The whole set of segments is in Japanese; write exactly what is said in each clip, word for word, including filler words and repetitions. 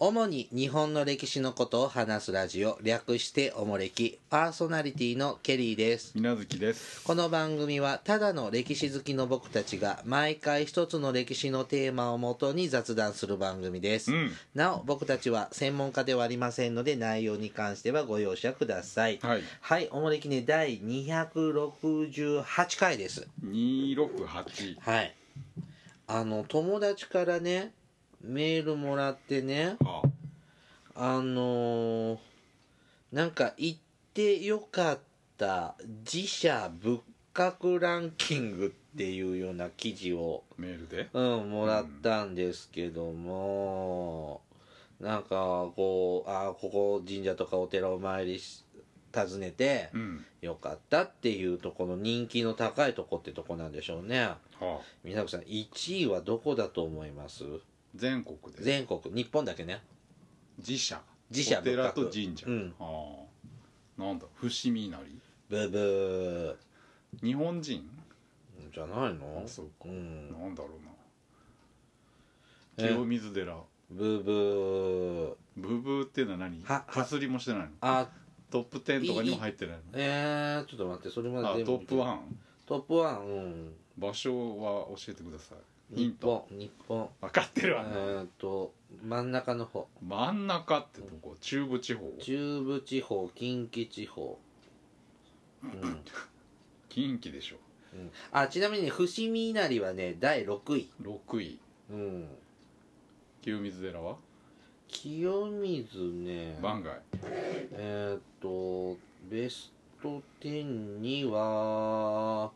主に日本の歴史のことを話すラジオ、略しておもれき、パーソナリティのケリーです。 みなずきです。 この番組はただの歴史好きの僕たちが毎回一つの歴史のテーマをもとに雑談する番組です、 うん、 なお僕たちは専門家ではありませんので内容に関してはご容赦ください。 はい、 はい、おもれきねだいにひゃくろくじゅうはちかいです。 にひゃくろくじゅうはち。 はい、あの友達からねメールもらってね、 はあのー、なんか行ってよかった自社仏閣ランキングっていうような記事を、 メールで、 うん、もらったんですけども、うん、なんかこうあここ神社とかお寺を参りし訪ねて、 うん、 よかったっていうところの人気の高いとこってとこなんでしょうね。 はあ、 皆さんいちいはどこだと思います？ 全国で全国、日本だけね。 自社自社お寺仏閣と神社、 うん、 はあ、なんだ伏見稲荷、 ブブ日本人ーじゃないの？ あ、そうか、 うん、 なんだろえうな、清水寺、 ブブーブブーっていうのは何？ はかすりもしてないの？ あトップじゅうとかにも入ってないの？ えー、ちょっと待ってそれまであ、 全部トップワン。 トップワン、うん、 場所は教えてください。ヒン日ト。 本日本分かってるわな。 えーっと真ん中の方、 真ん中ってとこ、中部地方、 中部地方、近畿地方、うん、 近畿でしょ。 うん、あちなみに伏見稲荷はねだいろくい、 ろくい。 うん、 清水寺は清水ね番外。 えーっとベストじゅうには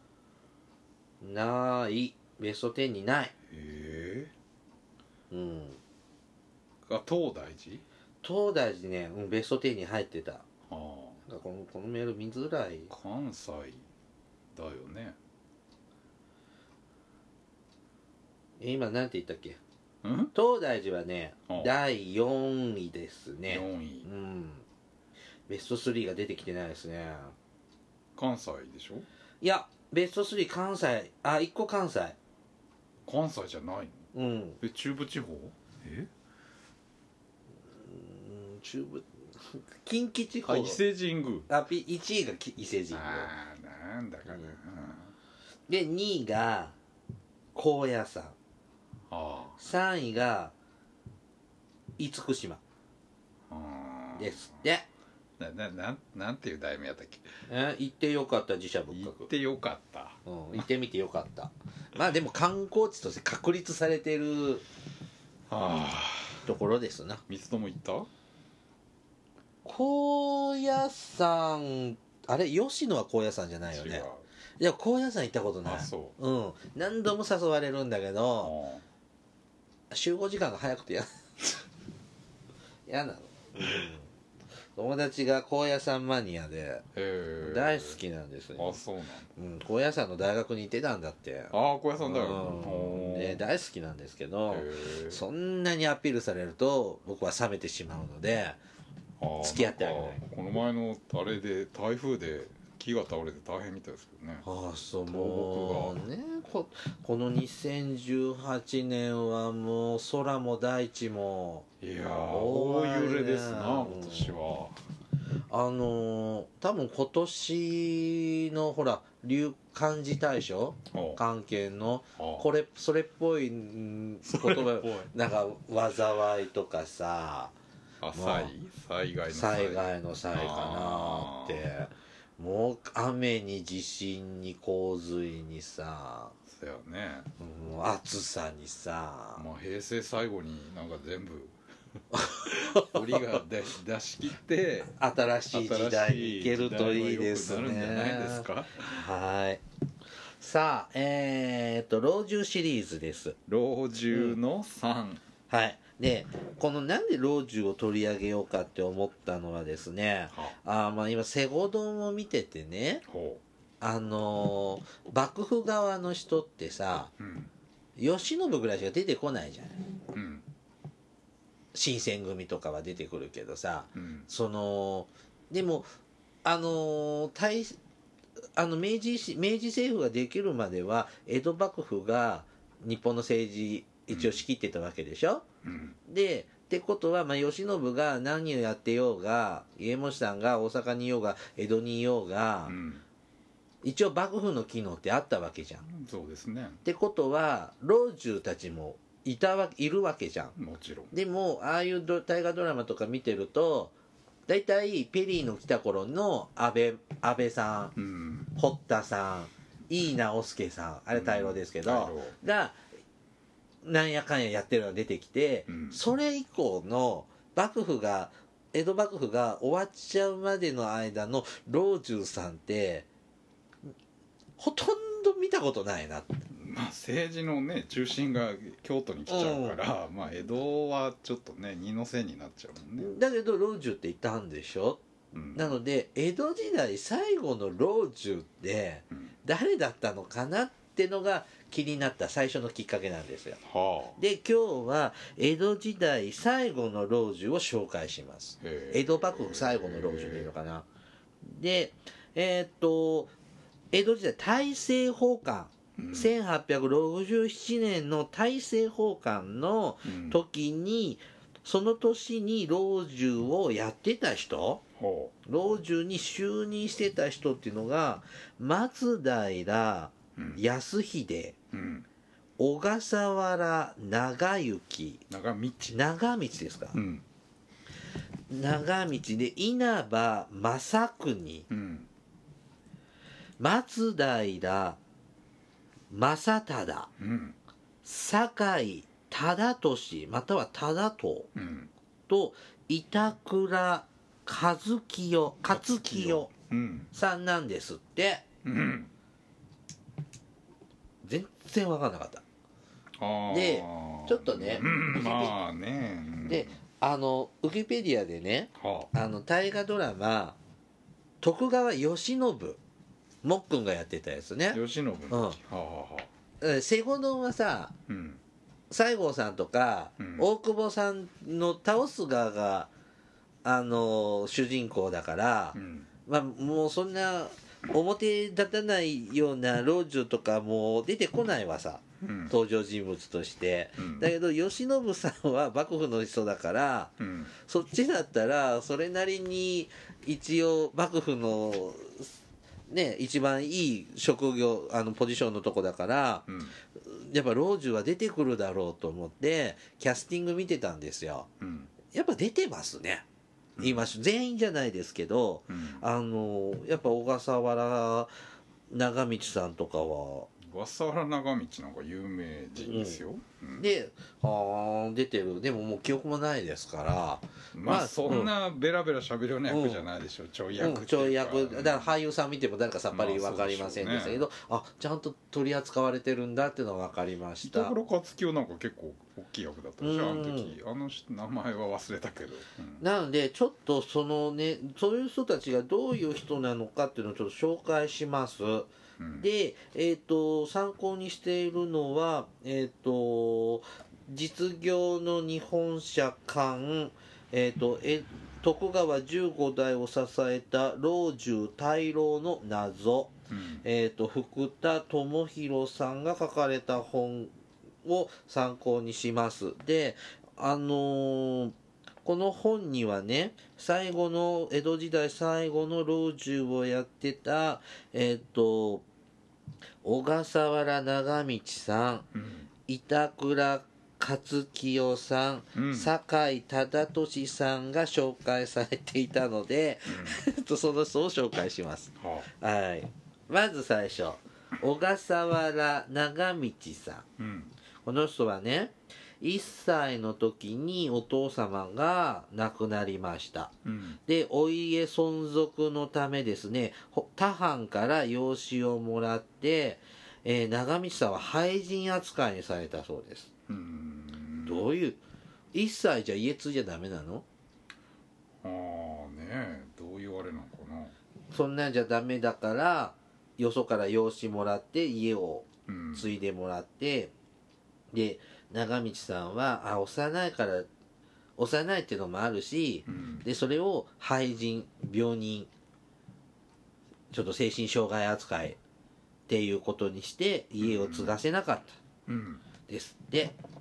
ないベストじゅうにない。 へうん、 え。あ、東大寺。 東大寺ね、うん、ベストじゅうに入ってた。 ああ、 なんかこのこのメール見づらい。 関西だよね。 え今なんて言ったっけ？ うん東大寺はねああだいよんいですね。 よんい。 うん、ベストスリーが出てきてないですね。 関西でしょ。 いやベストスリー関西、あいっこ関西。 関西じゃないの？ うんえ、中部地方？え、 うん中部近畿地方。 あ、伊勢神宮。 あいちいがき伊勢神宮ああ、なんだかな、 うんうん、 でにいが高野山、 あさんいが厳島あ、ああですって。 な、な、なんなんていう題名やったっけ？ え行ってよかった自社仏行閣、 ってよかった。 うん、行ってみてよかったまあでも観光地として確立されてるああ、 ところですな。 三つとも行った？ 高野山、あれ吉野は高野山じゃないよね。いや高野山行ったことない。 あ、そう。 うん、何度も誘われるんだけどあ集合時間が早くてや嫌なの、うん、友達が高野山マニアでへえ、 大好きなんですよ。 あ、そうなんだ。 うん、高野山の大学に行ってたんだって。 ああ、高野山だよ、 うんで大好きなんですけど、 へえ、 そんなにアピールされると僕は冷めてしまうので付き合ってあげない。 この前のあれで台風で木が倒れて大変みたいですけどね。 ああそう、 東もうね こ, このにせんじゅうはちねんはもう空も大地もいやー、大揺れですな、今うん年は。 あのー、多分今年のほら流漢字大賞あ関係のあこれそれっぽいん言それっぽい葉なんか災いとかさ、 あ、 まあ災災害の災害の災かなってもう雨に地震に洪水にさ、 そうやね。 うん、暑さにさ、 まあ平成最後になんか全部折が出し出し切って新しい時代に行けるといいですね。 新しい時代が良くなるんじゃないですか。 はいさあえー、っと老中シリーズです。 老中のさん、 はいでこのなんで老中を取り上げようかって思ったのはですね、あまあ今西郷どんを見ててね、 ほあのー幕府側の人ってさう、うん慶喜ぐらいしか出てこないじゃない。 うん新選組とかは出てくるけどさ、 うんそのでもあの大あの明治し明治政府ができるまでは江戸幕府が日本の政治一応仕切ってたわけでしょ、 うんでってことは、まあ、慶喜が何をやってようが家茂さんが大阪にいようが江戸にいようが、 うん、 一応幕府の機能ってあったわけじゃん。っそうですね。 てことは老中たちもいたわいるわけじゃん。 もちろん。 でもああいうど大河ドラマとか見てると大体ペリーの来た頃の安倍安倍さん、 うん、 堀田さん、井伊直弼さん、あれ大老ですけど、 うん、 がなんやかんややってるのが出てきて、 うん、 それ以降の幕府が江戸幕府が終わっちゃうまでの間の老中さんってほとんど見たことないな。 まあ政治のね中心が京都に来ちゃうから、うん、まあ江戸はちょっとね二の線になっちゃうもんね。 だけど老中っていたんでしょ、うん、なので江戸時代最後の老中って誰だったのかなってのが気になった最初のきっかけなんですよ、はあ、で今日は江戸時代最後の老中を紹介します。江戸幕府最後の老中でいいのかな。でえー、っと江戸時代大政奉還、うん、せんはっぴゃくろくじゅうななねんの大政奉還の時に、うん、その年に老中をやってた人、うん、老中に就任してた人っていうのが松平康秀、うん、小笠原長行、 長道長道ですか、うん、長道で稲葉正国、うん、松平正忠、うん、酒井忠俊または忠遠、うん、と板倉和清勝清さんなんですって、うん、全然分かんなかった。でちょっとね、うん、まあね、うん、であのウィキペディアでね、はあ、あの大河ドラマ徳川慶喜もっくんがやってたやつね。 慶喜の、うん、はあはあ、西郷どんはさ、うん、西郷さんとか、うん、大久保さんの倒す側があの主人公だから、うん、まあもうそんな表立たないような老中とかもう出てこないわさ、うん、登場人物として、うん、だけど慶喜さんは幕府の人だから、うん、そっちだったらそれなりに一応幕府のね、一番いい職業あのポジションのとこだから、うん、やっぱ老中は出てくるだろうと思ってキャスティング見てたんですよ、うん、やっぱ出てますね、うん、今全員じゃないですけど、うん、あのやっぱ小笠原長道さんとかは小笠原長道なんか有名人ですよ、 うん、であ出てる。でももう記憶もないですから、 まあ、まあ、そんなベラベラ喋るような役じゃないでしょ、うん、ちょい役っていうか、うん、 ちょい役だから俳優さん見ても誰かさっぱり分かりませんでしたけど、まあね、あちゃんと取り扱われてるんだっていうのは分かりました。 板倉勝清なんか結構大きい役だったでしょ、あの時。あの名前は忘れたけど、 うん、なのでちょっとそのねそういう人たちがどういう人なのかっていうのをちょっと紹介します。うん、で、えーと、参考にしているのは、えーと、実業の日本社館、えーと、え徳川じゅうご代を支えた老中大老の謎、うん、えーと、福田智弘さんが書かれた本を参考にします。で、あのーこの本にはね、最後の江戸時代最後の老中をやってたえっ、ー、と小笠原長道さん、うん、板倉勝清さん、うん、酒井忠俊さんが紹介されていたので、うん、その人を紹介します。はあ、はい。まず最初、小笠原長道さん、うん、この人はね。いっさいの時にお父様が亡くなりました、うん、でお家存続のためですね他藩から養子をもらって、えー、長道さんは廃人扱いにされたそうです。うーんどういういっさいじゃ家継いじゃダメなの？ ああねえどういうあれなのかな。 そんなんじゃダメだからよそから養子もらって家を継いでもらって、うん、で長道さんはあ幼いから幼いっていうのもあるし、うん、でそれを廃人病人ちょっと精神障害扱いっていうことにして家を継がせなかった、うん、ですって。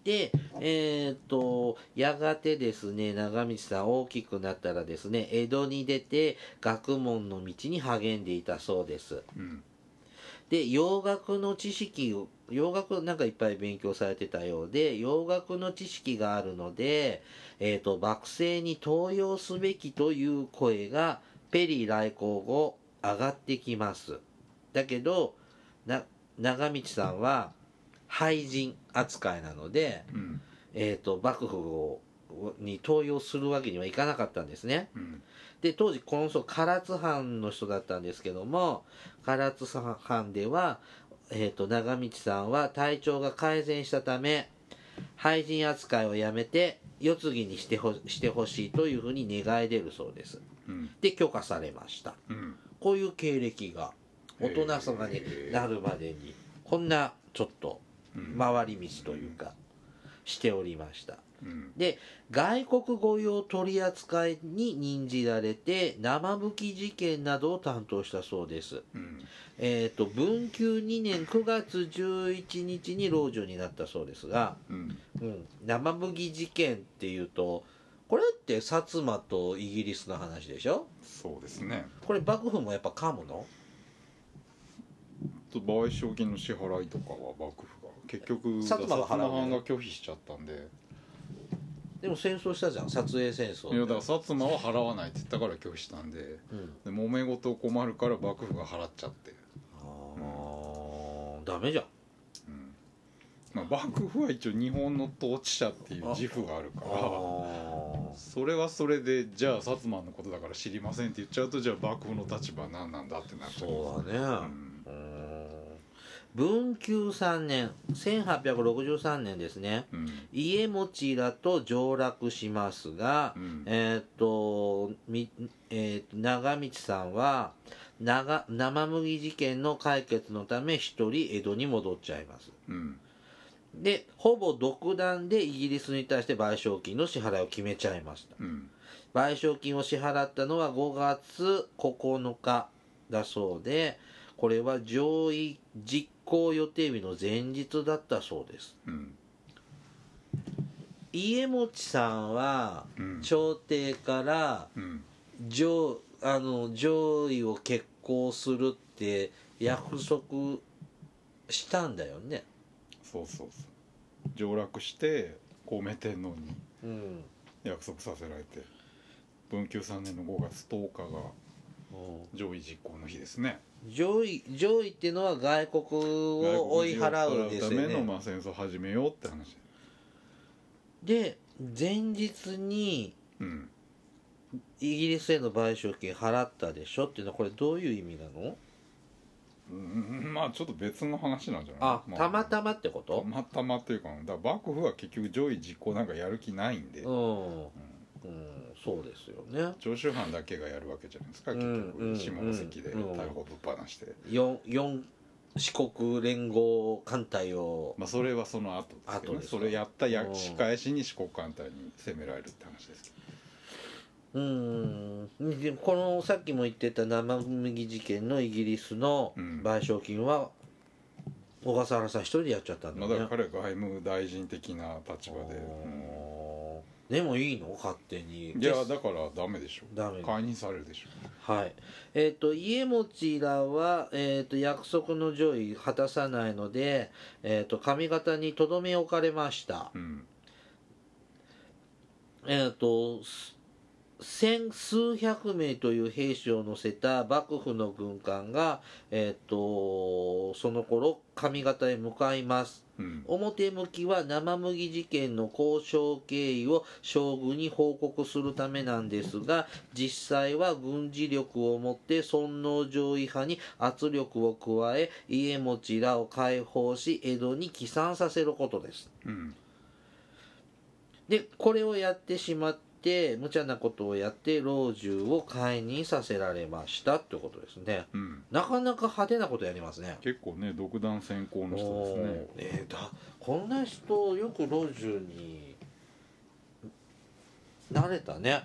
で、えー、とやがてですね、長道さん大きくなったらですね、江戸に出て学問の道に励んでいたそうです。 うん、 で、洋楽の知識を、洋楽なんかいっぱい勉強されてたようで、洋楽の知識があるので、えー、と幕政に登用すべきという声がペリー来航後上がってきます。だけどな長道さんは俳人扱いなので、 うん、 えー、と幕府をに登用するわけにはいかなかったんですね。 うん、 で、当時この人唐津藩の人だったんですけども、唐津藩では、えー、と長道さんは体調が改善したため俳人扱いをやめて世継ぎにしてほしてほしいというふうに願い出るそうです。 うん、 で許可されました。 うん、 こういう経歴が大人様になるまでにこんなちょっと回り道というかしておりました。 うん、 で外国御用取り扱いに任じられて生むき事件などを担当したそうです。 うん、 えっ、と文久にねんくがつじゅういちにちに老中になったそうですが、 うん、 うん、生麦事件っていうとこれって薩摩とイギリスの話でしょ。 そうですね。 これ幕府もやっぱ噛むの？ と賠償金の支払いとかは幕府が結局薩摩が払うの薩摩藩が拒否しちゃったんで。 でも戦争したじゃん、薩英戦争。 いやだから薩摩は払わないって言ったから拒否したんで、 うん、 で揉め事困るから幕府が払っちゃって、 ああ、うん、ダメじゃん。 まあ、幕府は一応日本の統治者っていう自負があるから、それはそれでじゃあ薩摩のことだから知りませんって言っちゃうと、じゃあ幕府の立場は何なんだってなっちゃう。 そうだね、 うん、 うん文久さんねんせんはっぴゃくろくじゅうさんねんですね、 うん、 家持らと上洛しますが、 うん、 えっ、とみ、えー、と長道さんは長生麦事件の解決のため一人江戸に戻っちゃいます。 うん、 でほぼ独断でイギリスに対して賠償金の支払いを決めちゃいました。 うん、 賠償金を支払ったのはごがつここのかだそうで、これは上位実行予定日の前日だったそうです。 うん、 家持さんは朝廷から上、あの上位を決行するって約束したんだよね。 そうそうそう、上洛して孔明天皇にうん約束させられて、文久さんねんのごがつとおかが上位実行の日ですね。 上位上位っていうのは外国を追い払うんですよね。 外国人を払うためのまあ戦争を始めようって話で前日にうん、 イギリスへの賠償金払ったでしょっていうのはこれどういう意味なの？ うん、まあちょっと別の話なんじゃない？ あ、 まあ、 たまたまってこたと？ またまっていうか、だから幕府は結局上位実行なんかやる気ないんで、 うん、うん、そうですよね。 長州藩だけがやるわけじゃないですか、結うん局下関で大砲ぶっ放して、 四四四国連合艦隊を、 まあそれはその後ですけどね、 後ですか。 それやったやうん仕返しに四国艦隊に攻められるって話ですけど。 うんでこのさっきも言ってた生麦事件のイギリスの賠償金は小笠原さん一人でやっちゃったんだまあ、 ね。 だから彼は外務大臣的な立場で、 でもいいの勝手に？ いやだからダメでしょ、 ダメ解任されるでしょ。 はい。えっ、と家持らは、えー、と約束の上位果たさないので、えー、と上方にとどめ置かれました。 うん、 えっ、と千数百名という兵士を乗せた幕府の軍艦が、えー、とその頃上方へ向かいます。 うん、 表向きは生麦事件の交渉経緯を将軍に報告するためなんですが、実際は軍事力をもって尊王攘夷派に圧力を加え家持らを解放し江戸に帰参させることです。 うん、 でこれをやってしまって無茶なことをやって老中を解任させられましたってことですね、 うん、 なかなか派手なことやりますね。 結構ね独断専行の人ですね。 えー、だこんな人よく老中になれたね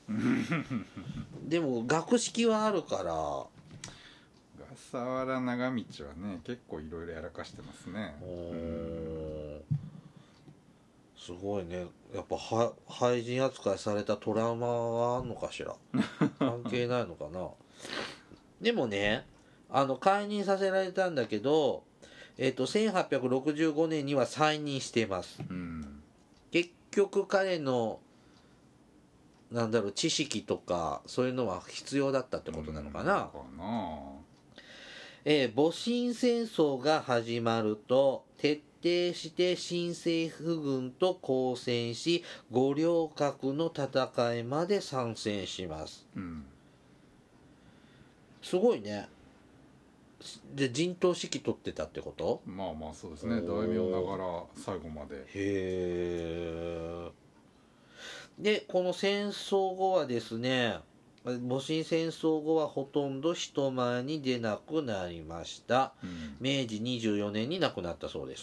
でも学識はあるから小笠原長道はね結構いろいろやらかしてますね。 うんすごいね。やっぱは廃人扱いされたトラウマがあんのかしら。関係ないのかな。でもね、あの解任させられたんだけど、えっとせんはっぴゃくろくじゅうごねんには再任しています。 うん、結局彼のなんだろう知識とかそういうのは必要だったってことなのかな。うん、かな。えー、戊辰戦争が始まると徹底して新政府軍と交戦し五稜郭の戦いまで参戦します、うん、すごいね。で陣頭指揮取ってたってこと？ まあまあそうですね。大名ながら最後まで。へえ。でこの戦争後はですね、戊辰戦争後はほとんど人前に出なくなりました、うん、めいじにじゅうよねんに亡くなったそうです。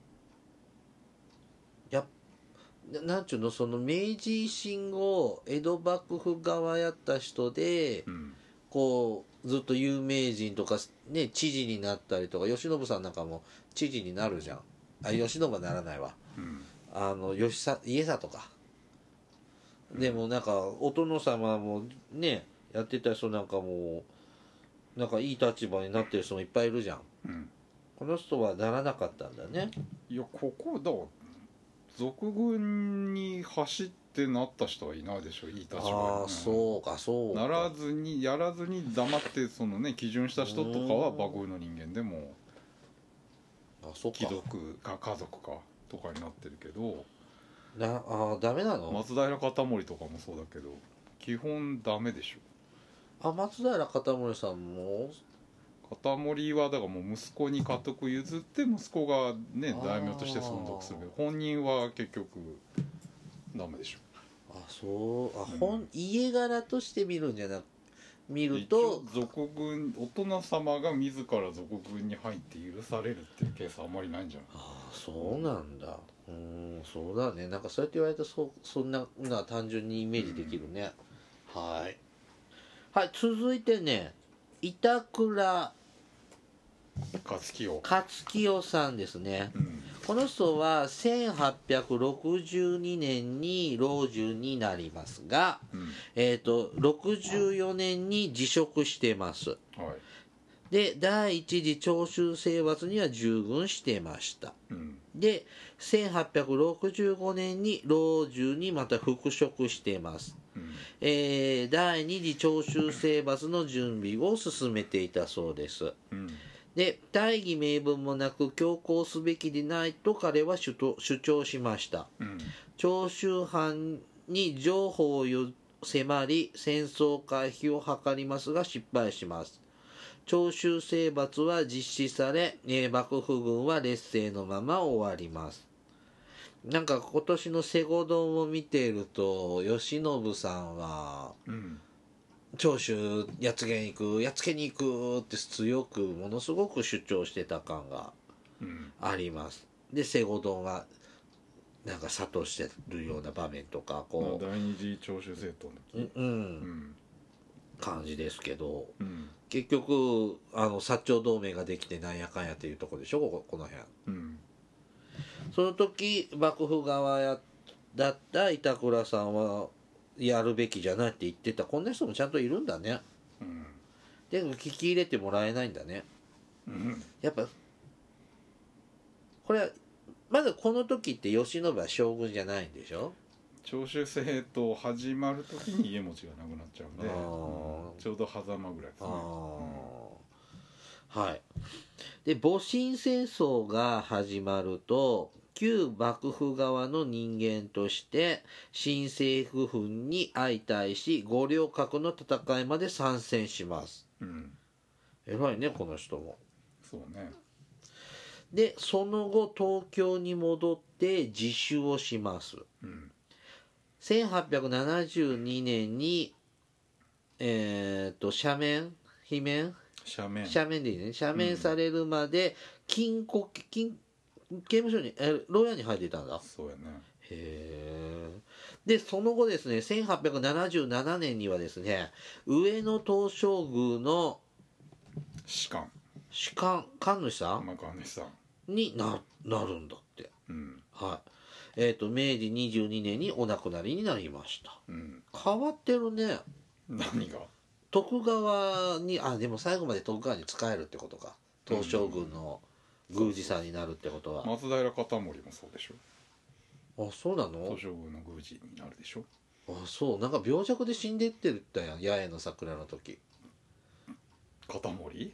やなんちゅうの、その明治維新後江戸幕府側やった人で、うん、こうずっと有名人とかね知事になったりとか、慶喜さんなんかも知事になるじゃん。あ、慶喜はならないわ、うん、あの吉さ家里か。でもなんかお殿様もねやってた人なんかもなんかいい立場になってる人もいっぱいいるじゃん、うん、この人はならなかったんだね。 いやここだ賊軍に走ってなった人はいないでしょ。いい立場に、ね、 ああそうかそうか。 ならずにやらずに黙ってそのね基準した人とかは幕府の人間でもあそうか貴族か家族かとかになってるけどなあダメなの？ 松平片盛とかもそうだけど基本ダメでしょ。あ松平片盛さんも片盛はだからもう息子に家督譲って息子がね大名として存続するけど本人は結局ダメでしょ。 あそうあ、うん、本家柄として見るんじゃなく見ると賊軍お殿様が自ら賊軍に入って許されるっていうケースあんまりないんじゃない？ ああそうなんだ。うん、そうだね。なんかそうやって言われるとそそんなのは単純にイメージできるね、うん、はいはい。続いてね板倉勝清勝清さんですね、うん、この人はせんはっぴゃくろくじゅうにねんに老中になりますが、うん、えーとろくじゅうよねんに辞職してます、はい、で第一次長州征伐には従軍してました、うん、でせんはっぴゃくろくじゅうごねんに老中にまた復職しています、うん、えー、第二次長州征伐の準備を進めていたそうです、うん、で大義名分もなく強行すべきでないと彼は主張しました、うん、長州藩に譲歩を迫り戦争回避を図りますが失敗します。長州征伐は実施され、えー、幕府軍は劣勢のまま終わります。なんか今年の西郷丼を見ていると慶喜さんは、うん、長州やっつけに行くやっつけに行くって強くものすごく主張してた感があります、うん、で西郷丼はなんか諭してるような場面とかこう第二次長州征討の時、うん、うん、 感じですけど、うん、結局あの薩長同盟ができてなんやかんやっていうところでしょ、ここ、この辺、うん、その時幕府側やだった板倉さんはやるべきじゃないって言ってた。こんな人もちゃんといるんだね、うん、でも聞き入れてもらえないんだね、うん、やっぱこれまずこの時って慶喜は将軍じゃないんでしょ。 長州征討始まる時に家持ちがなくなっちゃうんで、うん、ちょうど狭間ぐらいですね、 うん、はい。で戊辰戦争が始まると旧幕府側の人間として新政府軍に相対し五稜郭の戦いまで参戦します、うん、偉いねこの人も。 そうね。 でその後東京に戻って自首をします、うん、せんはっぴゃくななじゅうにねんにえっ、ー、と赦免罷免赦免赦免でいいね赦免されるまで禁錮禁刑務所にえ牢屋に入っていたんだ。 そうやね。 へえ。でその後ですねせんはっぴゃくななじゅうななねんにはですね上野東照宮の士官士官神主さん、 まあ、神主さんに な, なるんだって、 うん、 はえー、と明治にじゅうにねんにお亡くなりになりました、 うん、 変わってるね。 何が？ 徳川にあでも最後まで徳川に仕えるってことか、東照宮の宮司さんになるってことは。 松平片盛もそうでしょ。 あそうなの？ 東照宮の宮司になるでしょ。 あそうなんか病弱で死んでってるったやん、八重の桜の時。 片盛？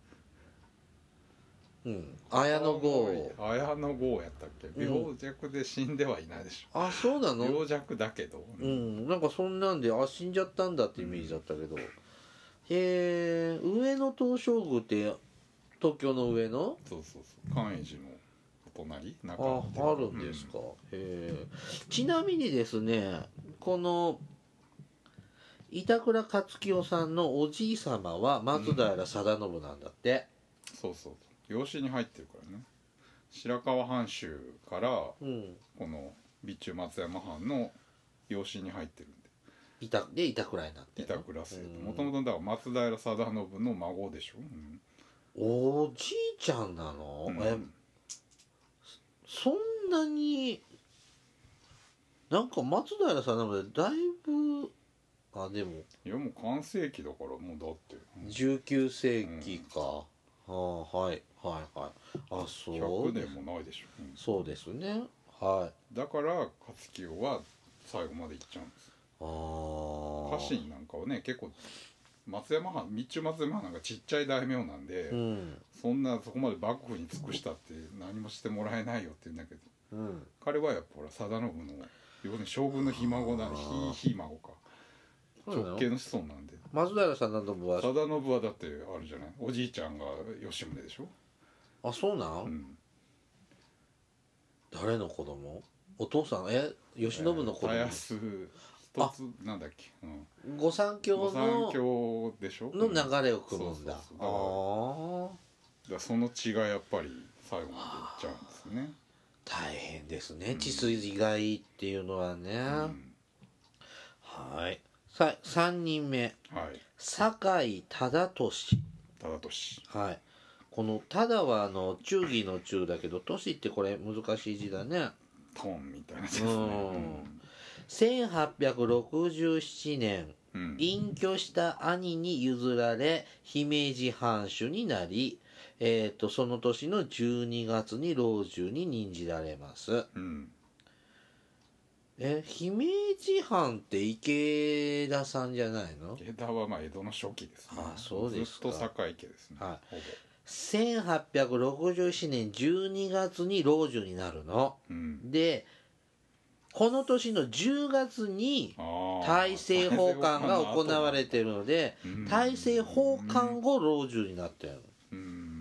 うん綾野剛。 綾野剛やったっけ？病弱で死んではいないでしょ、 うん、あそうなの？ 病弱だけど、 うん、なんかそんなんであ死んじゃったんだってイメージだったけど、うん、へえ上野東照宮って東京の上野？ そうそうそう寛永寺のお隣中ああるんですか、うん、へえちなみにですねこの板倉勝清さんのおじい様は松平定信なんだって、 うん、そうそう養子に入ってるからね。白河藩主から、うん、この備中松山藩の養子に入ってるんで板で板倉になってる板倉姓もともとだから松平定信の孫でしょ、 うん、おじいちゃんなの、うん、えそんなになんか松平定信でだいぶあでもいやもう完成期だからもうだって、 うん、じゅうきゅうせいきか、うん、はあはいはいはいあそうひゃくねんもないでしょ、 うん、そうですねはいだから勝清は最後まで行っちゃうんです。ああ家臣なんかはね結構松山藩備中松山藩なんかちっちゃい大名なんで、うん、そんなそこまで幕府に尽くしたって何もしてもらえないよって言うんだけど、うん、彼はやっぱほら定信の要するに将軍のひ孫だひひ孫か直系の子孫なんで。 松平定信は定信はだってあるじゃないおじいちゃんが吉宗でしょ。 あそうなん、うん、誰の子供お父さんえ慶喜の子供、 たやす一つなんだっけ、 うん、御三家の御三家でしょの流れを組むんだ、うん、 そうそうそうだからその血がやっぱり最後までいっちゃうんですね。 大変ですね、うん、血筋がいいっていうのはね、うん、はいささんにんめ、はい、酒井忠俊忠俊はいこの忠はあの忠義の忠だけど俊ってこれ難しい字だねトンみたいなですね、うん、 せんはっぴゃくろくじゅうななねん、うん、隠居した兄に譲られ姫路藩主になり、えー、とその年のじゅうにがつに老中に任じられます、うん、え姫路藩って池田さんじゃないの？ 池田はまあ江戸の初期ですね。 あそうですか。 ずっと酒井家ですね、はい、ほぼせんはっぴゃくろくじゅうななねんじゅうにがつに老中になるの、うん、でこの年のじゅうがつに大政奉還が行われているので大政奉還後老中になってるの、うん、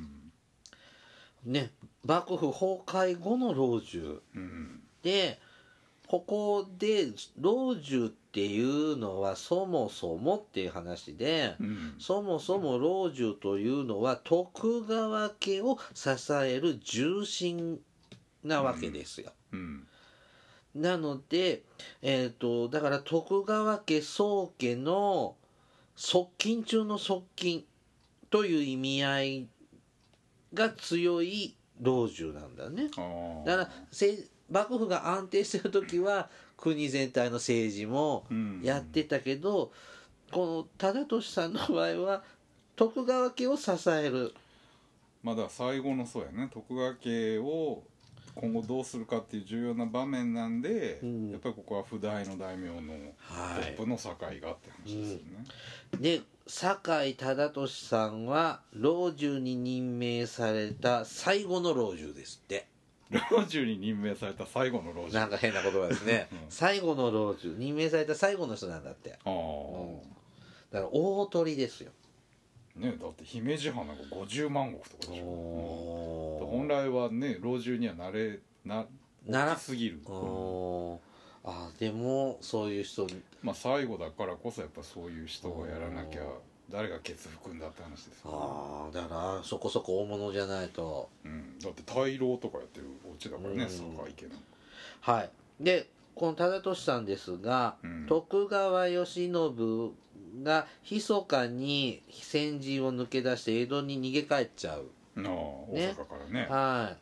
ね幕府崩壊後の老中、うん、でここで老中っていうのはそもそもっていう話で、うん、そもそも老中というのは徳川家を支える重臣なわけですよ、うんうん、なので、えーと、だから徳川家宗家の側近中の側近という意味合いが強い老中なんだね。だから幕府が安定してる時は国全体の政治もやってたけど、うんうん、この忠俊さんの場合は徳川家を支えるまだ最後のそうやね徳川家を今後どうするかっていう重要な場面なんで、うん、やっぱりここは不代の大名のトップの堺がって話ですよね、 うん、で酒井忠俊さんは老中に任命された最後の老中ですって。 老中に任命された最後の老中なんか変な言葉ですね、うん、最後の老中任命された最後の人なんだってあ、うん、だから大鳥ですよねだって姫路藩なんかごじゅうまんごくとかでしょ、うん、本来はね老中にはなれな大きすぎる、うん、 あでもそういう人まあ最後だからこそやっぱそういう人がやらなきゃ誰がケツ拭くんだって話ですよ、ね、 ああだからそこそこ大物じゃないと、 うん、だって大老とかやってるお家だからね堺家のはいでこの忠俊さんですが、うん、徳川慶喜が密かに先陣を抜け出して江戸に逃げ帰っちゃう、 ああ、ね、大阪からねはい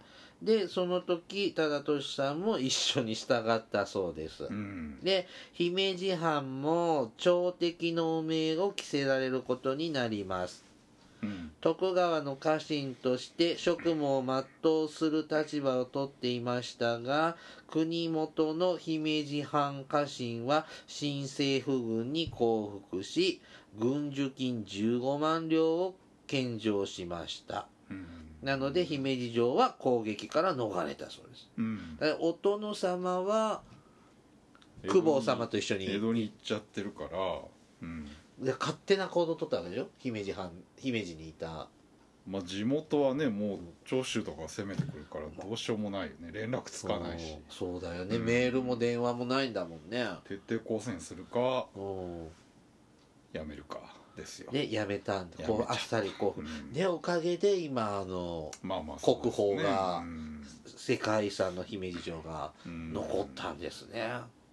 でその時忠俊さんも一緒に従ったそうです、 うん、 で姫路藩も朝敵の汚名を着せられることになります。 うん、 徳川の家臣として職務を全うする立場をとっていましたが、国元の姫路藩家臣は新政府軍に降伏し、軍需金じゅうごまん両を献上しました。 うん、 なので姫路城は攻撃から逃れたそうです。 うん、 だからお殿様は久保様と一緒に江戸に行っちゃってるから、うん、 で勝手な行動を取ったわけでしょ、姫路藩姫路にいた。 まあ地元はねもう長州とか攻めてくるからどうしようもないよね、連絡つかないし。 そうそうだよね、 うん、 メールも電話もないんだもんね。 徹底抗戦するかうんやめるかですよ。 でやめたんで、 やめちゃったこうあっさりこう、 うん、 でおかげで今あのまあまあ国宝ねが、 うん、 世界遺産の姫路城がうん残ったんですね、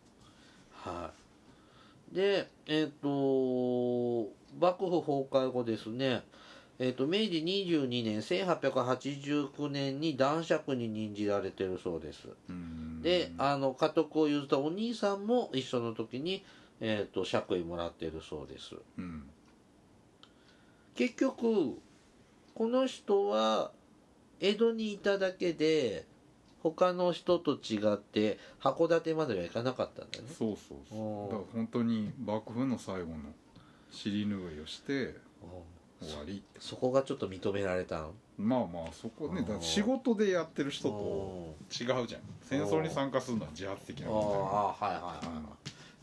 はいでえっ、と幕府崩壊後ですね、えー、と明治にじゅうにねんせんはっぴゃくはちじゅうきゅうねんに男爵に任じられてるそうです。 うんであの家督を譲ったお兄さんも一緒の時に、えー、と爵位もらってるそうです。 うん、 結局この人は江戸にいただけで他の人と違って函館までは行かなかったんだよね。 そうそうそうんうだから本当に幕府の最後の尻拭いをしてうん終わりってそこがちょっと認められたん。 まあまあそこねうんだから仕事でやってる人と違うじゃん。戦争に参加するのは自発的なああ問題。 はいはいはいはい、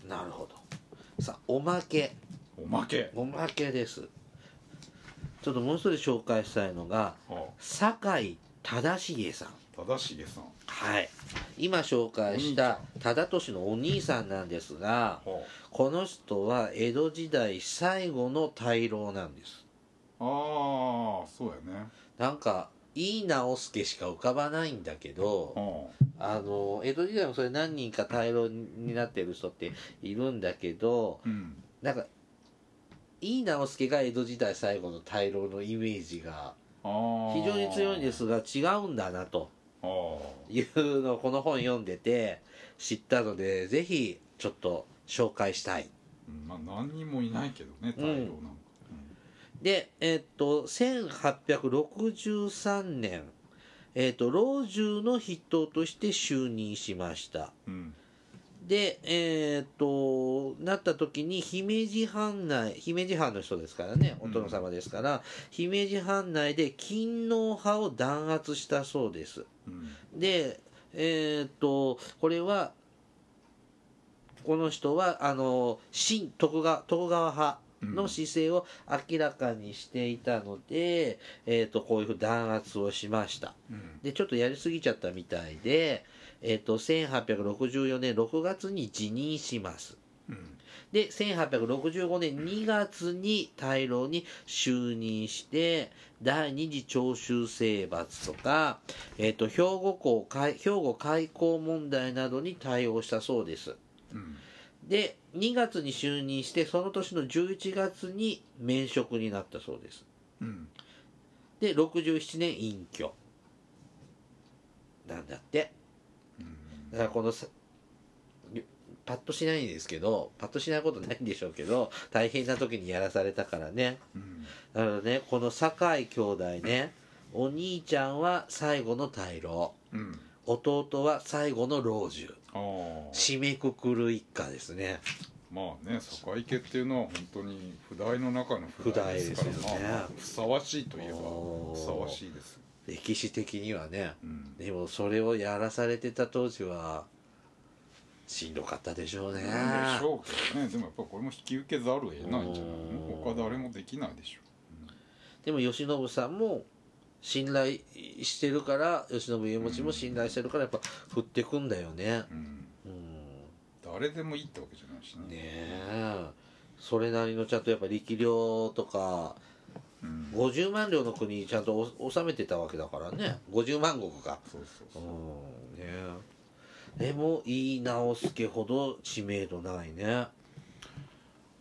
なるほど。さあおまけおまけおまけです。ちょっともう一人紹介したいのが酒井忠重さん。 忠重さん、 はい今紹介した忠俊のお兄さんなんですが、この人は江戸時代最後の大老なんです。 ああそうやね。 なんか井伊直弼しか浮かばないんだけど、あの江戸時代もそれ何人か大老になってる人っているんだけど、 うん、 なんか井伊直弼が江戸時代最後の大老のイメージが非常に強いんですが違うんだなというのをこの本読んでて知ったので、ぜひちょっと紹介したい。 まあ何人もいないけどね大老なんか、 うん、でえっとせんはっぴゃくろくじゅうさんねんえっと老中の筆頭として就任しました。 うん、 でえっとなった時に姫路藩内姫路藩の人ですからね、お殿様ですから、うん、姫路藩内で勤王派を弾圧したそうです。 うん、 でえっとこれはこの人はあの新徳川徳川派の姿勢を明らかにしていたので、うんえー、とこういうふうに弾圧をしました、うん、でちょっとやりすぎちゃったみたいで、えー、とせんはっぴゃくろくじゅうよねんろくがつに辞任します、うん、でせんはっぴゃくろくじゅうごねんにがつに大老に就任して第二次長州征伐とか、えー、と兵庫港兵庫開港問題などに対応したそうです、うんでにがつに就任してその年のじゅういちがつに免職になったそうです、うん、でろくじゅうななねん隠居なんだって、うん、だからこのパッとしないんですけどパッとしないことないんでしょうけど大変な時にやらされたからね、うん、だからねこの酒井兄弟ねお兄ちゃんは最後の大老、うん弟は最後の老中、締めくくる一家ですね。 まあね酒井家っていうのは本当に譜代の中の譜代ですから、 ですよね、 まあ、ふさわしいといえばふさわしいです。 歴史的にはね、うん、でもそれをやらされてた当時はしんどかったでしょうね。でしょうけどね。でもやっぱこれも引き受けざるを得ないんじゃないの。他誰もできないでしょう、うん、 でも慶喜さんも信頼してるから慶喜家持ちも信頼してるからやっぱ振ってくんだよね、うんうん、誰でもいいってわけじゃないしね。 ねえそれなりのちゃんとやっぱ力量とか、うん、ごじゅうまん両の国ちゃんと治めてたわけだからね。ごじゅうまんごくか。 そうそうそう、 うんね、でも井伊直弼ほど知名度ないね。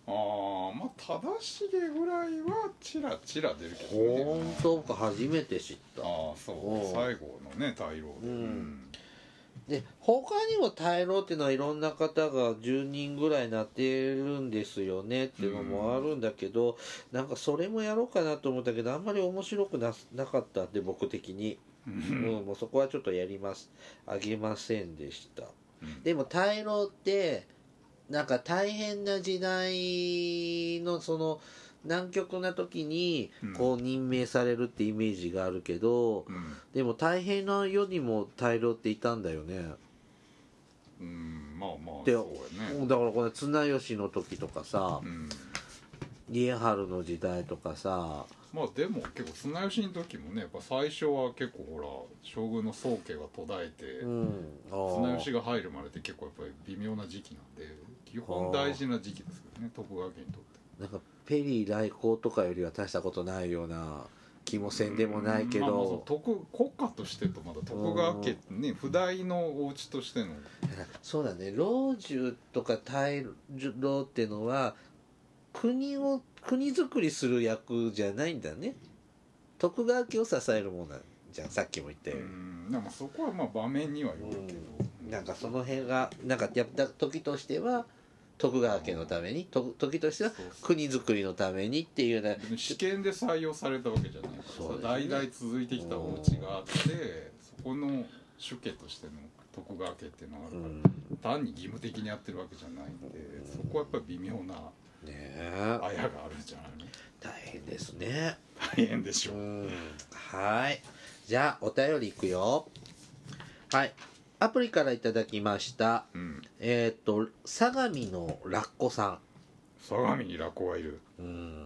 ああまあ忠重ぐらいはチラチラ出るけどね。 本当か、初めて知った。 ああそう最後のね大老で、うん、 で他にも大老っていうのはいろんな方がじゅうにんぐらいなってるんですよねっていうのもあるんだけど、うん、なんかそれもやろうかなと思ったけどあんまり面白く な, なかったんで僕的に、うん、もうそこはちょっとやりますあげませんでした、うん、でも大老ってなんか大変な時代のその南極な時にこう任命されるってイメージがあるけど、うん、でも大変な世にも大老っていたんだよね。 うんまあまあそうやね。 だからこの綱吉の時とかさ、うん、家治の時代とかさ、 まあでも結構綱吉の時もねやっぱ最初は結構ほら将軍の宗家が途絶えて、うん、綱吉が入るまでって結構やっぱり微妙な時期なんで基本大事な時期ですけどね徳川家にとって。 なんかペリー来航とかよりは大したことないような気もせんでもないけど、まあ、まあ徳国家としてとまだ徳川家ね不代のお家としてのそうだね老中とか大老っていうのは国を国づくりする役じゃないんだね。徳川家を支えるものなんじゃんさっきも言ったように。 うんでもそこはまあ場面にはよるけど、 うん、なんかその辺がなんかやった時としては徳川家のためにと時としては国づくりのためにっていうね。 でも試験で採用されたわけじゃないからさ、ね、代々続いてきたお家があってそこの主家としての徳川家っていうのがあるから、うん、単に義務的にやってるわけじゃないんで、うん、そこはやっぱり微妙なねえあやがあるんじゃないの。 大変ですね。 大変でしょう、うん、 はいじゃあお便りいくよ。はいアプリからいただきました、うん、えっ、ー、と相模のラッコさん。 相模にラッコがいる、うん、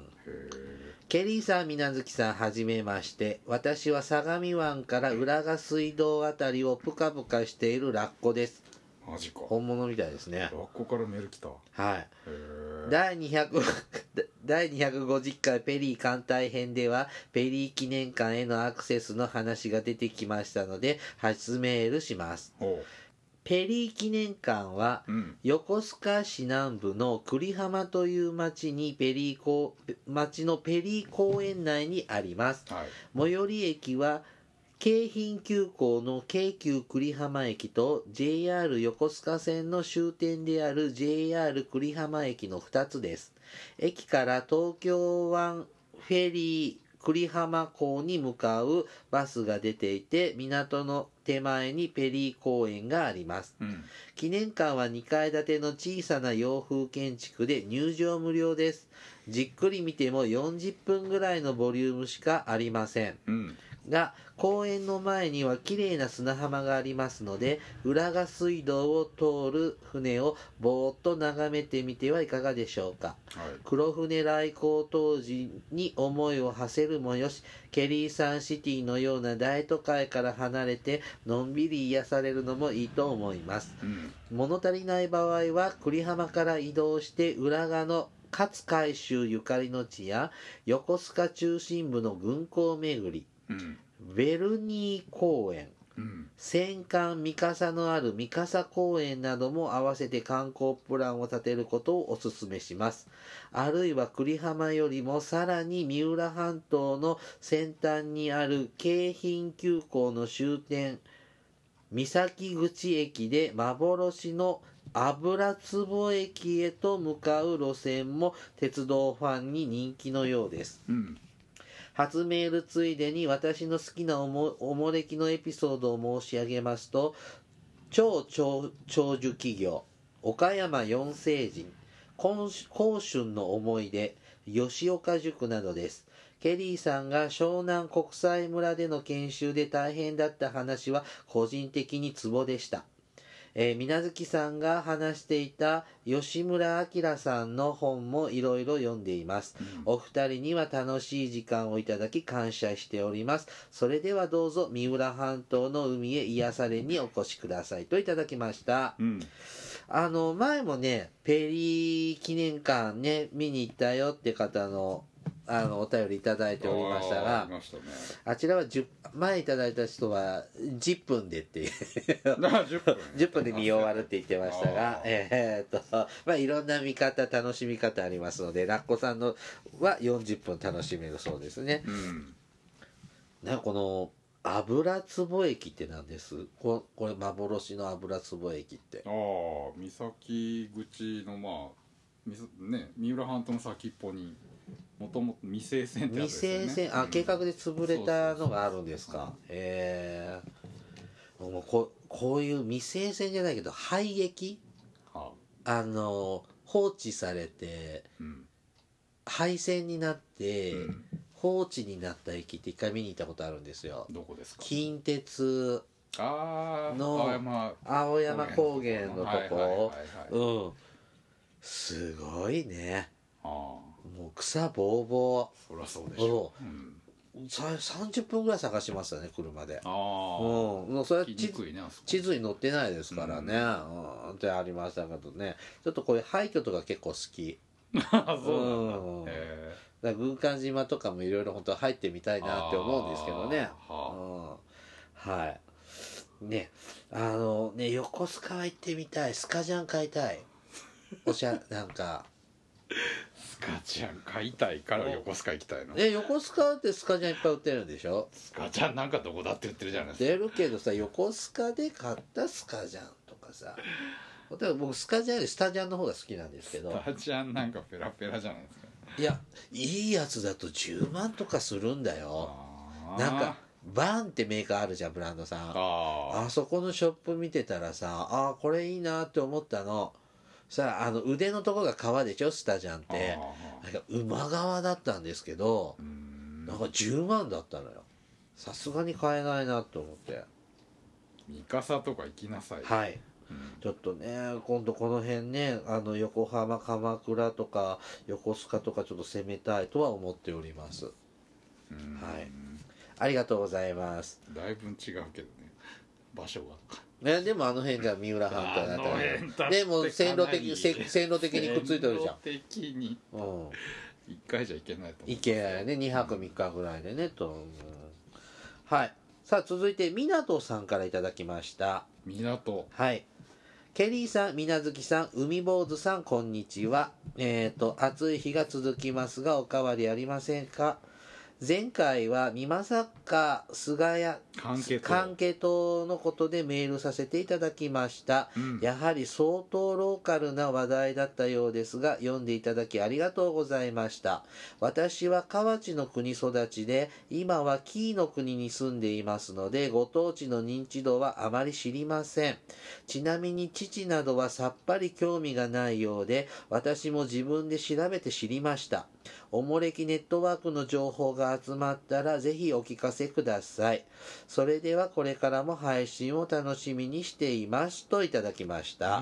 へケリーさんみなずきさんはじめまして。私は相模湾から浦賀水道あたりをプカプカしているラッコです。 マジか本物みたいですね。 ラッコからメール来た。 はい第にひゃくだいにひゃくごじゅっかいペリー艦隊編ではペリー記念館へのアクセスの話が出てきましたので初メールします。ペリー記念館は、うん、横須賀市南部の久里浜という町にペリーこ町のペリー公園内にあります、はい、最寄り駅は京浜急行の京急久里浜駅と ジェイアール 横須賀線の終点である ジェイアール 久里浜駅のふたつです。駅から東京湾フェリー久里浜港に向かうバスが出ていて港の手前にペリー公園があります、うん、記念館はにかい建ての小さな洋風建築で入場無料です。じっくり見てもよんじゅっぷんぐらいのボリュームしかありません、うんが公園の前には綺麗な砂浜がありますので浦賀水道を通る船をぼーっと眺めてみてはいかがでしょうか、はい、黒船来航当時に思いを馳せるもよしケリーサンシティのような大都会から離れてのんびり癒されるのもいいと思います、うん、物足りない場合は久里浜から移動して浦賀の勝海舟ゆかりの地や横須賀中心部の軍港巡りうん、ベルニー公園、うん、戦艦三笠のある三笠公園なども合わせて観光プランを立てることをお勧めします。あるいは久里浜よりもさらに三浦半島の先端にある京浜急行の終点三崎口駅で幻の油壺駅へと向かう路線も鉄道ファンに人気のようです。うん初メールついでに私の好きなおもおもれきのエピソードを申し上げますと超長寿企業岡山四聖人甲春の思い出吉岡塾などです。ケリーさんが湘南国際村での研修で大変だった話は個人的にツボでした。えー、水無月さんが話していた吉村明さんの本もいろいろ読んでいます、うん、お二人には楽しい時間をいただき感謝しております。それではどうぞ三浦半島の海へ癒されにお越しくださいといただきました、うん、あの前もねペリー記念館ね見に行ったよって方のあのお便りいただいておりましたあが、 ありましたね。 あちらはじゅう前いただいた人はじゅっぷんでっていうあじゅっぷんじゅっぷんで見終わるって言ってましたがあ、ーえーっとまあいろんな見方楽しみ方ありますので、ラッコさんのはよんじゅっぷん楽しめるそうですね。 うんなんかこの油壺駅って何です？ここれ幻の油壺駅って。 ああ三崎口のまあみそね三浦半島の先っぽにもともと未成線ってやつ未ですよね。 成線、あ、 うん計画で潰れたのがあるんですそうそうか。へえ。もうここういう未成線じゃないけど廃駅、 はあの放置されてうん廃線になって、 うん放置になった駅って一回見に行ったことあるんですよ。 どこですか？ 近鉄ああの青山青山高原のとはいはいはいこ、 はいうん、すごいね。 ああもう草ぼうぼそりゃそうでしょう、うん、 う、ささんじゅっぷんぐらい探しましたね、車で。 ああうん、もうそれは行き地にくいねあそこ地図に載ってないですからね、うん、ってありましたけどね。ちょっとこういう廃墟とか結構好き。 あそうなんだ、 うんへだから軍艦島とかもいろいろ本当は入ってみたいなって思うんですけどね。 あーはうん、はいね、あのね、横須賀は行ってみたい。スカジャン買いたい。おしゃなんかスカジャン買いたいから横須賀行きたいの。 え横須賀ってスカジャンいっぱい売ってるんでしょ。 スカジャンなんかどこだって売ってるじゃないですか。 出るけどさ、横須賀で買ったスカジャンとかさ、例えば僕スカジャンよりスタジャンの方が好きなんですけど、 スカジャンなんかペラペラじゃないですか。 いやいいやつだとじゅうまんとかするんだよ。 あーなんかバンってメーカーあるじゃん、ブランドさん。 ああそこのショップ見てたらさ、あこれいいなって思ったのさ。あの腕のとこが革でしょ、スタジャンっあて。なんか馬革だったんですけど、 うーんなんかじゅうまんだったのよ。さすがに買えないなと思って。 三笠とか行きなさい。 はいうんちょっとね、今度この辺ね、あの横浜、鎌倉とか横須賀とかちょっと攻めたいとは思っております。 うんはいありがとうございます。 だいぶ違うけどね場所が。 ね、でもあの辺じゃ三浦半島だったあの辺だってら、でも線路的かなりせ線路的にくっついてるじゃん。 線路的にうん一回じゃ行けないと思う。 行けないね、にはくみっかぐらいでねと、うんはいさあ続いて湊さんからいただきました。 港はいケリーさん、みなずきさん、海坊主さん、こんにちは。えっ、と、暑い日が続きますが、おかわりありませんか？前回は美作菅谷関係と関係等のことでメールさせていただきました、 うんやはり相当ローカルな話題だったようですが、読んでいただきありがとうございました。私は河内の国育ちで、今は紀伊の国に住んでいますので、ご当地の認知度はあまり知りません。ちなみに父などはさっぱり興味がないようで、私も自分で調べて知りました。おもれきネットワークの情報が集まったらぜひお聞かせください。それではこれからも配信を楽しみにしていますといただきました。 うん、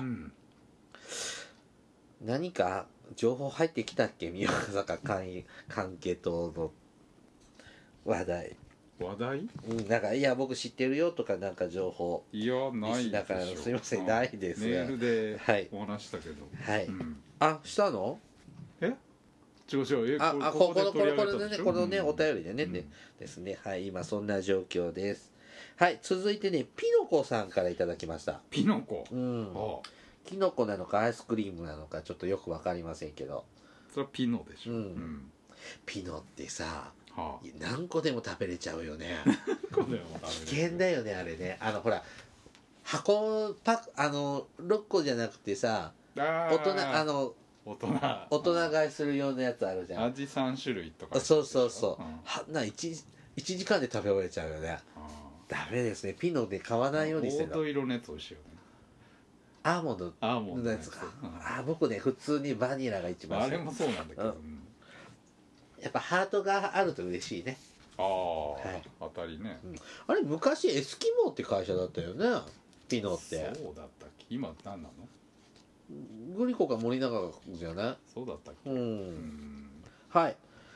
何か情報入ってきたっけ、宮坂関係等の話題。 話題うん、なんかいや僕知ってるよとかなんか情報。 いやないでしょ。 だからすいませんうんないですメールではいお話したけど、 はい、 うんあしたの？ え違う違うえああここのこでのこのね取り上げたでしょこのね、 うんお便りでね、 うんでですねはい今そんな状況です。はい続いてねピノコさんからいただきました。 ピノコ、 うんああキノコなのかアイスクリームなのかちょっとよくわかりませんけど、 それはピノでしょ、 うんピノってさはあ何個でも食べれちゃうよねこれもダメ危険だよねあれね。あのほら箱パッあのろっこじゃなくてさ大大人あの大人大人買いするようなやつあるじゃん。 味さん種類とかそうそうそう、 んはな 1, 一時間で食べ終えちゃうよね。 あダメですね。ピノで買わあないようにしてるの。 黄土色のやつ美味しいよね。 アーモンドアーモンドのやつのやつか。 うんあ僕ね普通にバニラが一番好き。 あれもそうなんだけど、 うんうんやっぱハートがあると嬉しいね。 ああ、 はい当たりね、 あれ昔エスキモーって会社だったよね、ピノって。 そうだったっけ今何なのグリコか森永じゃない？ そうだったっけうん、 うんはい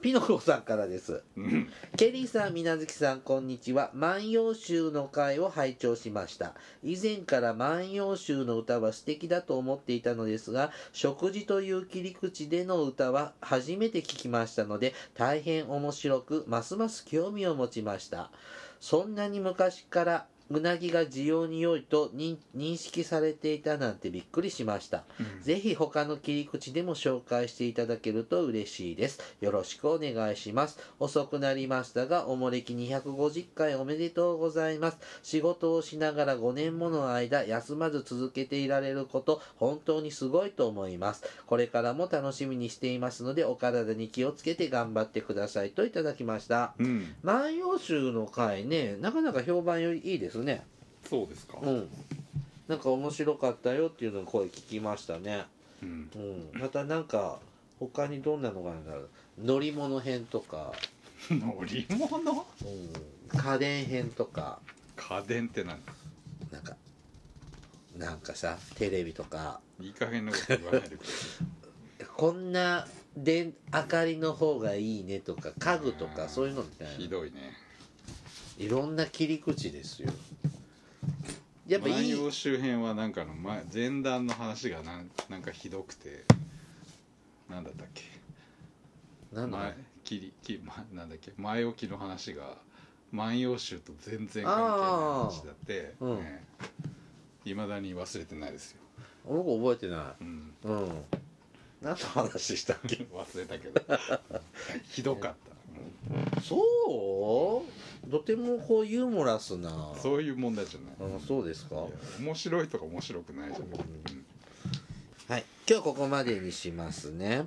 ピノコさんからです。 うんケリーさん、みなずきさん、こんにちは。万葉集の回を拝聴しました。以前から万葉集の歌は素敵だと思っていたのですが、食事という切り口での歌は初めて聞きましたので、大変面白く、ますます興味を持ちました。そんなに昔からうなぎが需要に良いと認認識されていたなんてびっくりしました。 うんぜひ他の切り口でも紹介していただけると嬉しいです。よろしくお願いします。遅くなりましたが、おもれきにひゃくごじゅっかいおめでとうございます。仕事をしながらごねんもの間、休まず続けていられること、本当にすごいと思います。これからも楽しみにしていますので、お体に気をつけて頑張ってくださいといただきました。 うん万葉集の回ね、なかなか評判よりいいですね。 そうですか。 うん。なんか面白かったよっていうのを声聞きましたね。 うんうん。またなんか他にどんなのがあるんだろう。乗り物編とか、 乗り物うん、家電編とか、 家電って何？ なんかなんかさ、テレビとか、 いい加減なこと言わないでくれ。 こんなで明かりの方がいいねとか、家具とかそういうのみたいな。 ひどいね。 いろんな切り口ですよ。やっぱいい。 万葉周辺はなんかの前前段の話がなんなんかひどくて、なんだったっけ、 なんだ前切り切り、ま、なんだっけ前置きの話が万葉集と全然関係ない話だってあーうんね、いまだに忘れてないですよ。 僕覚えてなうんい。うん。何の話したっけ。 忘れたけどひどかった、 そうとてもこうユーモラスな。 うんそういう問題じゃない。 あ、そうですか。 いや面白いとか面白くないじゃん、うんはい、今日ここまでにしますね。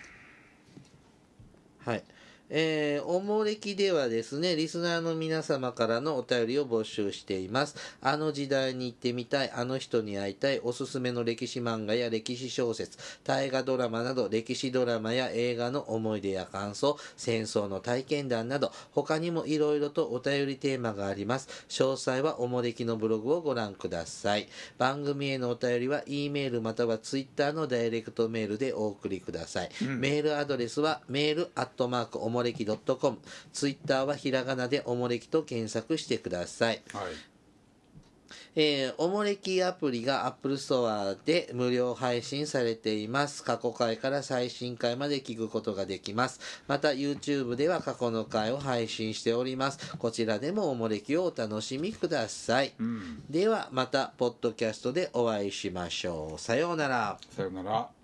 はい。えー、おもれきではですね、リスナーの皆様からのお便りを募集しています。あの時代に行ってみたい、あの人に会いたい、おすすめの歴史漫画や歴史小説、大河ドラマなど、歴史ドラマや映画の思い出や感想、戦争の体験談など、他にもいろいろとお便りテーマがあります。詳細はおもれきのブログをご覧ください。番組へのお便りは、E メールまたは Twitter のダイレクトメールでお送りください。 うんメールアドレスは、メールアットマークおもれき .com、ツイッターはひらがなでおもれきと検索してください。 はいえーおもれきアプリが Apple Store で無料配信されています。過去回から最新回まで聞くことができます。また YouTube では過去の回を配信しております。こちらでもおもれきをお楽しみください。 うんではまたポッドキャストでお会いしましょう。さようなら。 さよなら。